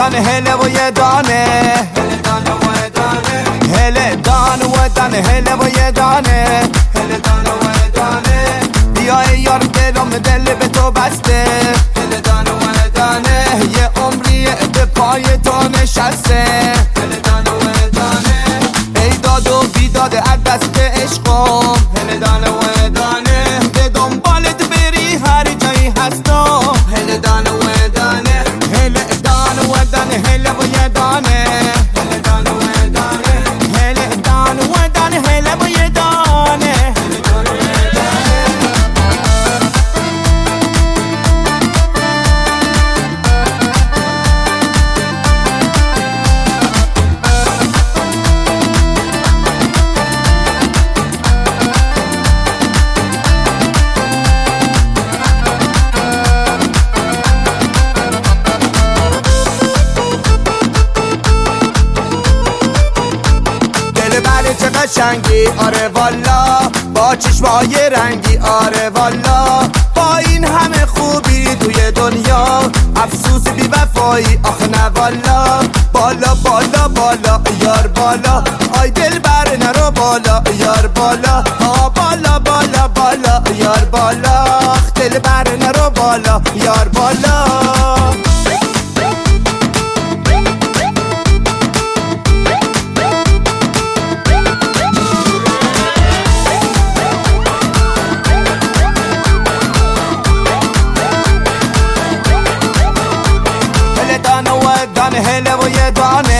دانه هله و یه دانه هله دانه و دانه هله و یه دانه هله دانه و دانه بیای یار دلم دل به تو بسته هله دانه و دانه یه عمریه به پای تو نشسته هله دانه و دانه ای داد و بیداد از دست عشقم هله دانه و دانه به دنبالت بری هر جایی هستم هله دانه و دانه هله دانه و دانه هله و یه دانه هله دانه و دانه هله دانه و دانه هله و یه دانه هله دانه و چه قشنگی آره والا با چشمای رنگی آره والا با این همه خوبی توی دنیا افسوس بی وفایی آخه نه والا بالا بالا بالا یار بالا آی دل بر نرو بالا یار بالا بالا بالا بالا یار بالا دل بر نرو بالا یار بالا دانه هله و یه دانه